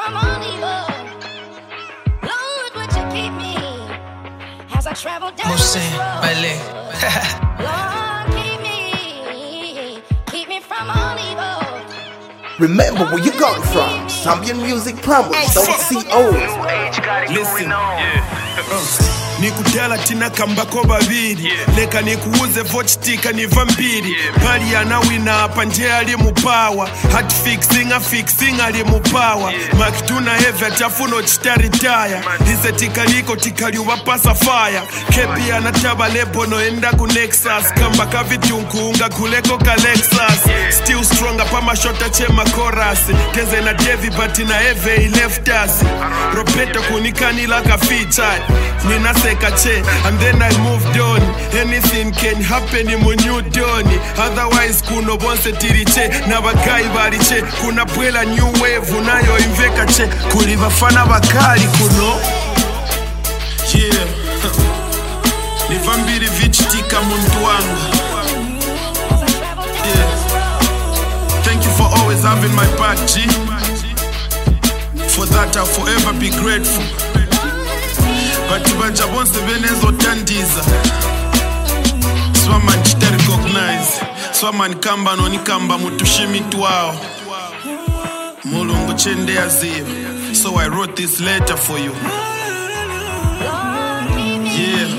from all evil. Lord, would you keep me as I travel down this road? Lord, keep me from all evil. Remember where you got from. Champion Music Promos, don't see old. Listen, nikutela tina kambako babiri leka nikuuze vochitika ni vampiri bali anawina apa nje ali mupawa hat fixing ali mupawa makituna heavy atafuno chitaritaya hize tikaliko tikaliwa pasa fire kepi anataba lebo no enda ku Nexus kamba kavitunkuunga kuleko ka Lexus still stronger pama shota chema chorus teze na Devi but na heavy he left us Roberto kunikani like a feature nina sekache and then I moved on. Anything can happen in new doni. Otherwise kuno bonse tiriche na bagai bariche kuna pwela new wave unayo inveka che kuliva fana bakali kuno yeah ni vambiri vichitika muntu wangu yeah. Thank you for always having my back, G. For that I'll forever be grateful. But banja bonse benezo tandiza Swaman chita recognize Swaman kamba noni kamba mutushimi tuwao Mulungu chende ya ziyo So I wrote this letter for you Yeah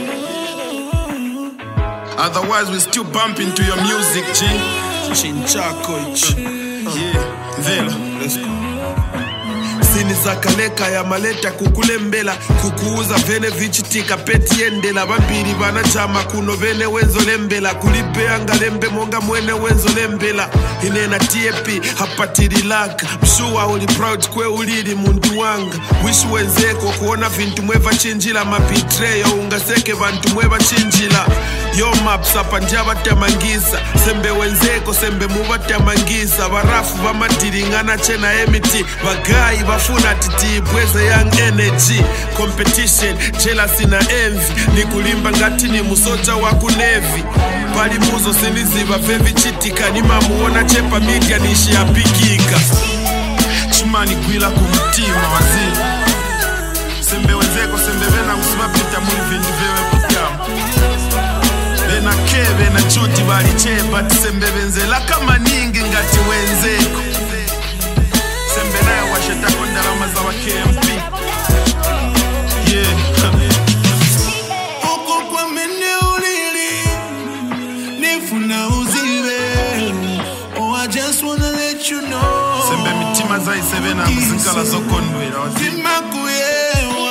Otherwise we still bump into your music, G Chinchako ich Yeah, Vela, let's go Sini zakaleka ya maleta kukulembela kukuuza vene vichitika peti endela vampiri vana chama kuno vene wenzo lembela kulipea ngalembe monga mwene wenzo lembela inena TAP hapatiri laka mshuwa uli proud kwe ulili muntu wanga wish wenzeko kuona vintu mweva chinjila mapitreyo ungaseke vantu mweva chinjila yo maps apa njava tamangisa sembe wenzeko sembe muva tamangisa varafu vamadiringana chena emiti vagai vafuna titi bweze young energy competition jealousy na envy nikulimba ngati ni musoja wa kunevi pali muzo siniziva vevi chitika ni mamuona chepa media nishi apikika chimani kwila kumtima waziri sembe wenzeko sembe vena usibapita muli vindu vewe kutamu Vena keve na chuti bali chepa tisembe venzela kama ningi ngati wenzeko sembe nayo washeta kondalama za wa KMP yeah Oko kwa mene ulili nifuna uzive Oh I just wanna let you know sembe mitima za isevena mzikala zokondwela Tima kuyewa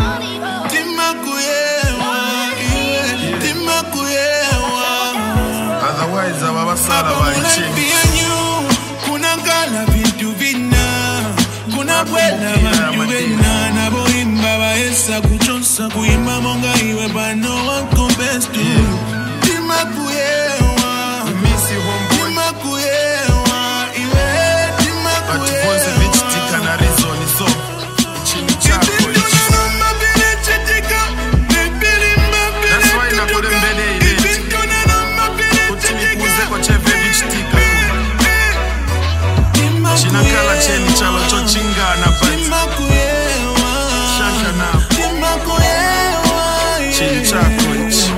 Otherwise ababa sala baliche kuna ngala vintu vina kuna bwela vantu vina na boimba baesa kuchonsa kuimba monga iwe bano one compares to Tima kuyewa misi homeboy Tima kuyewa iwe Tima kuyewa Ati bonse vichitika na reason so chini chako That's why nakode mbele ile Chinakala cheni chalo chochingana but Shaka na Chini chako ichi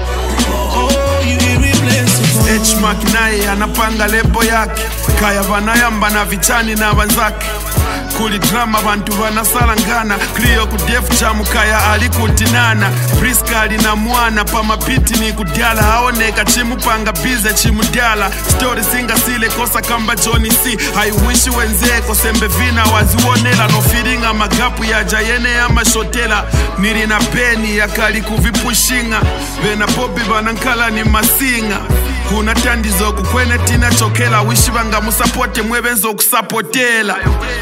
H-Mark naye anapanga lebo yake Kaya vanayamba na vichani na vanzake Kuli drama vantu vanasalangana Clio kudefu chamu kaya alikutinana Briska alina mwana pa mapiti ni kudyala Haoneka chimupanga bize chimudyala Story singa sile kosa kamba Johnny C I wish wenzeko sembe vina waziwonela No feelinga magapu ya jayene ya mashotela Nirina peni ya kali kuvipushinga Vena popi vanankala ni masinga Kuna tandizo kukwene tina chokela Wishi vanga musapote mwebenzo kusapotela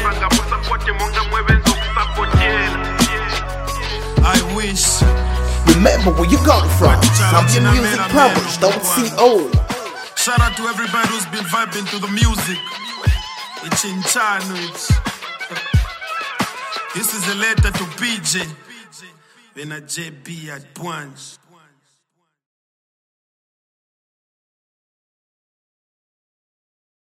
I wish Remember where you got from. Champion Music Promos, don't see old. Shout out to everybody who's been vibing to the music. It's in Chano. This is a letter to PJ. When a JB at Punch.